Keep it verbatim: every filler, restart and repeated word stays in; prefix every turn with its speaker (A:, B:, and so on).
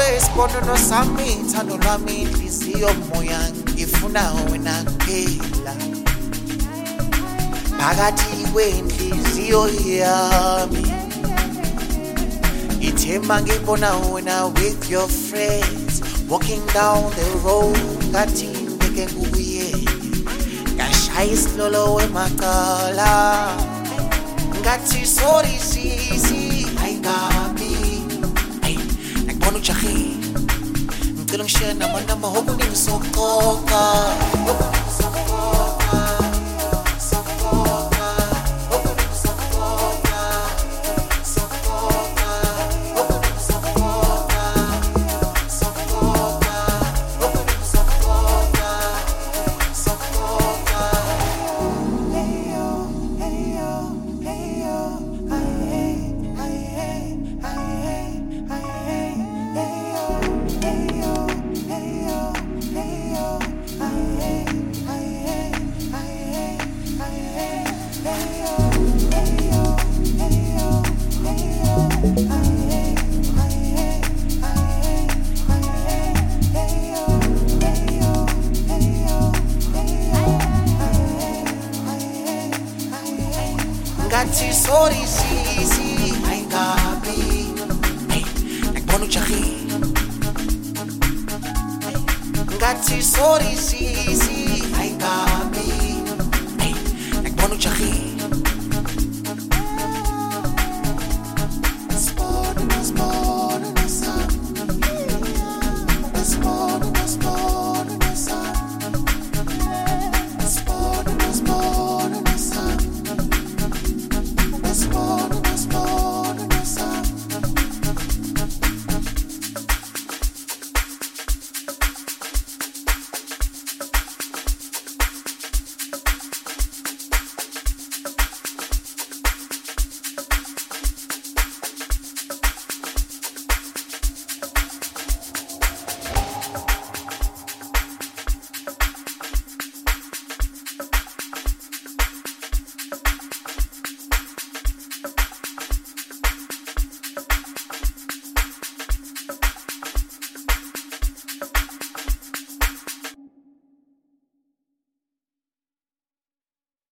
A: isiponono sami thando lwami inhliziyo moya ngifuna wena kuphela phakathi kwenhliziyo yami ithemba ngibona wena with your friends walking down the road ngathi ngeke kuye ngashaya isilolo wemaqala ngathi sorry sisi ayingabi ay nakubona ujahi ngicela ngishare namanamba hokuningi soqoqa ngathi sorry sisi ayingabi hey nakubona ujahi ngathi sorry sisi